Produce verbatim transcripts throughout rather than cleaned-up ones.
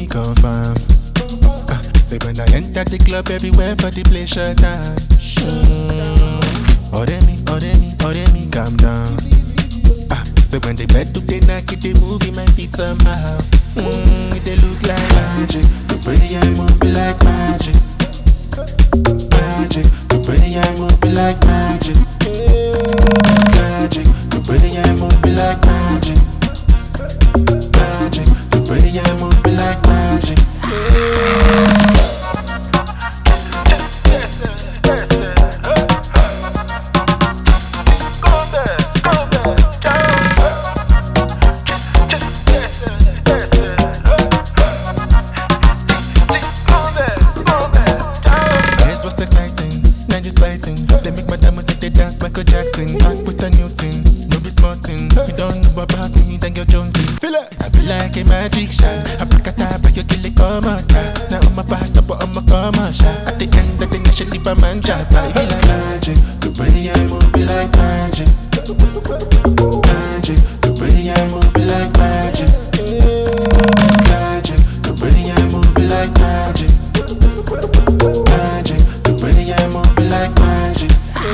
confirm. Uh, say when I enter the club, everywhere for the play shut down. Mm. Oh, they me, oh, they me, oh, they me, calm down. Uh, say when they bed to they knock it, they move in my feet somehow. Mm, they look like magic. The way I move be like magic. Magic. The way I move be like magic. Magic. The way I move be like magic. Magic. The way I move be like magic. They make my diamonds take they dance Michael Jackson. Back with a new thing, no be smart thing. You don't know about me, then you're Jonesy. Feel it? I feel like a magic shot. I break a tap, but you kill it, come on. Now I'm a pastor, but I'm a come shot. At the end of the night, she leave a man job. I be like magic, the way I move be like magic. Magic, the way I move be like magic. Magic, the way I move be like magic. Magic, the way I move be like magic.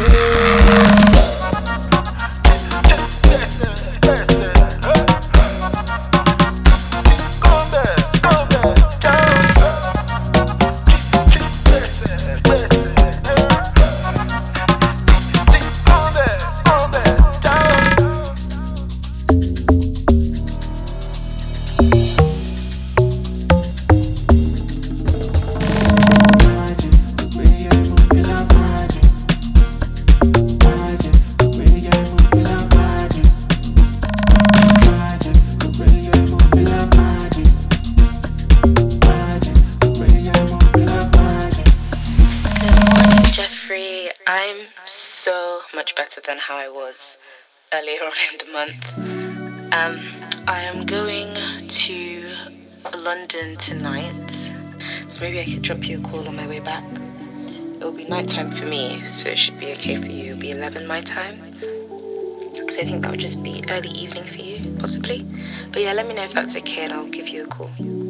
I'm so much better than how I was earlier on in the month. Um, I am going to London tonight, so maybe I could drop you a call on my way back. It'll be nighttime for me, so it should be okay for you. It'll be eleven my time. So I think that would just be early evening for you, possibly. But yeah, let me know if that's okay and I'll give you a call.